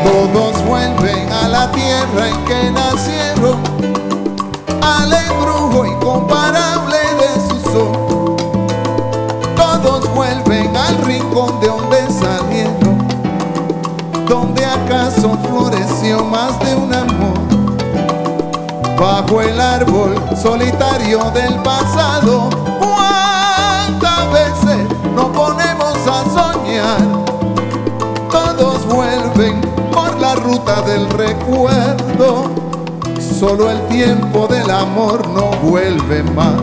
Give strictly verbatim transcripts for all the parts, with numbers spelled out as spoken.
Todos vuelven a la tierra en que nacieron, al embrujo incomparable de su sol. Todos vuelven al rincón de donde salieron, donde acaso floreció más de un amor. Bajo el árbol solitario del pasado, ¿cuántas veces nos ponemos a soñar? Todos vuelven por la ruta del recuerdo, solo el tiempo del amor no vuelve más.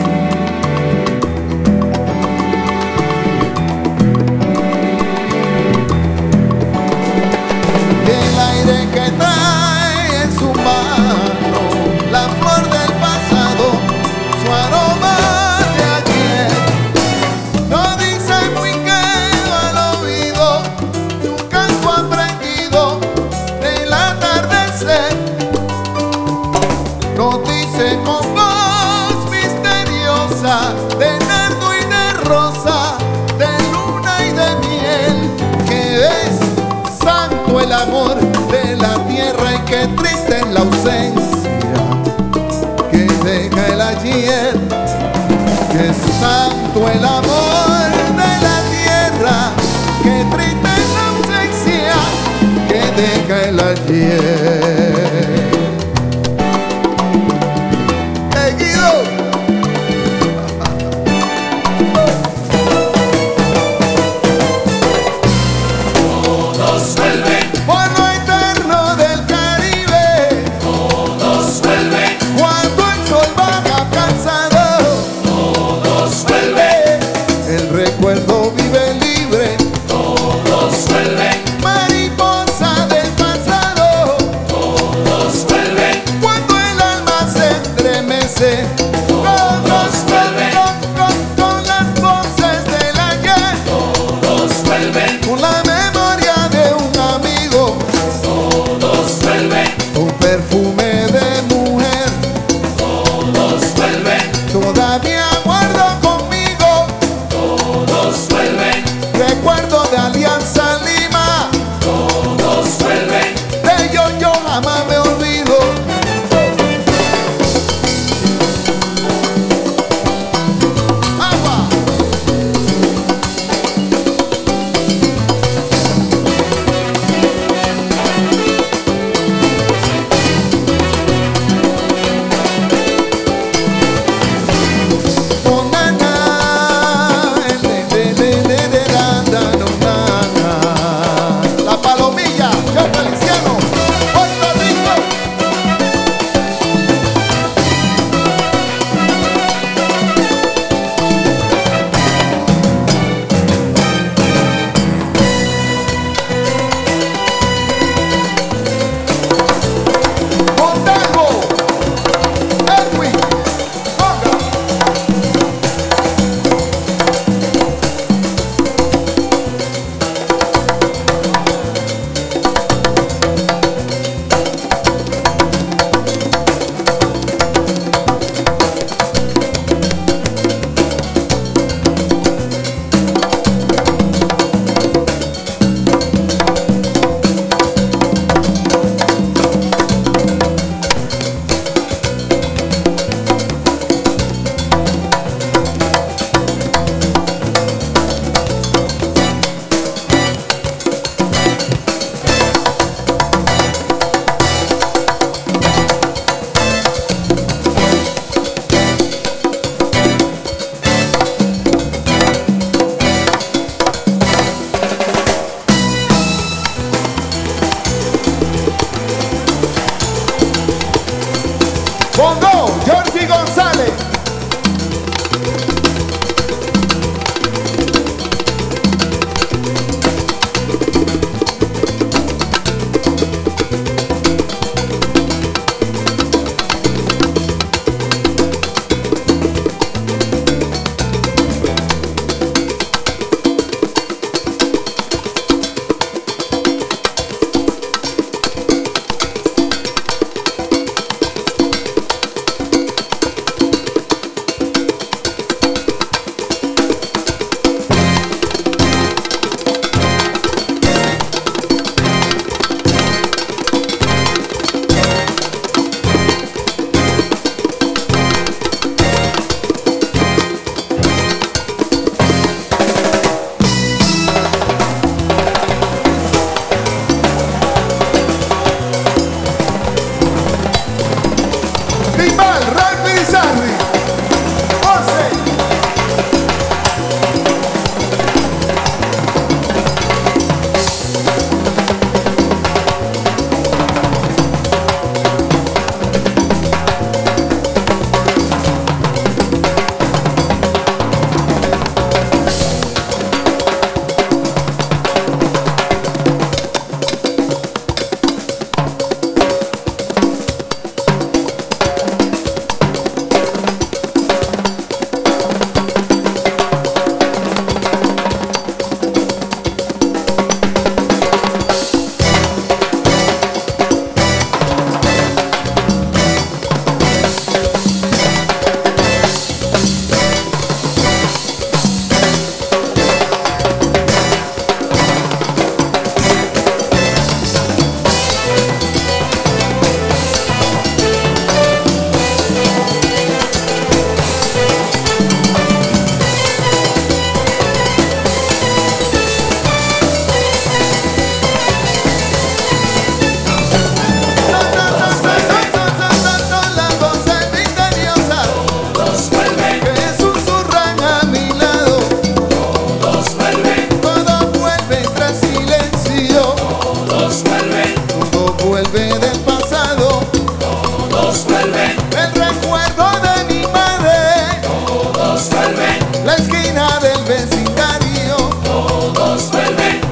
El aire que trae en su mano la flor del pasado, su aroma de ayer, no dice muy quedo al oído, su canto aprendido del atardecer. No dice con voz misteriosa de nardo y de rosa, de luna y de miel, que es santo el amor de la tierra y que triste es la ausencia que deja el ayer. Que es santo el amor de la tierra, que triste es la ausencia que deja el ayer. Recuerdo vive libre, todos vuelven. Mariposa del pasado, todos vuelven. Cuando el alma se entremece, todos vuelven. Con, con, con las voces del ayer, todos vuelven. con la memoria de un amigo.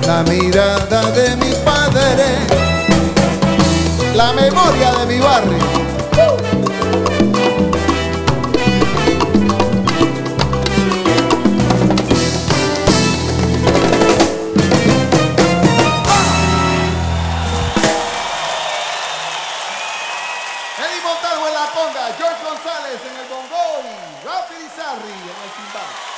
la mirada de mi padre, la memoria de mi barrio. Eddie Montalvo en la conga, George González en el bongo y Rafi Lizarri en el timbal.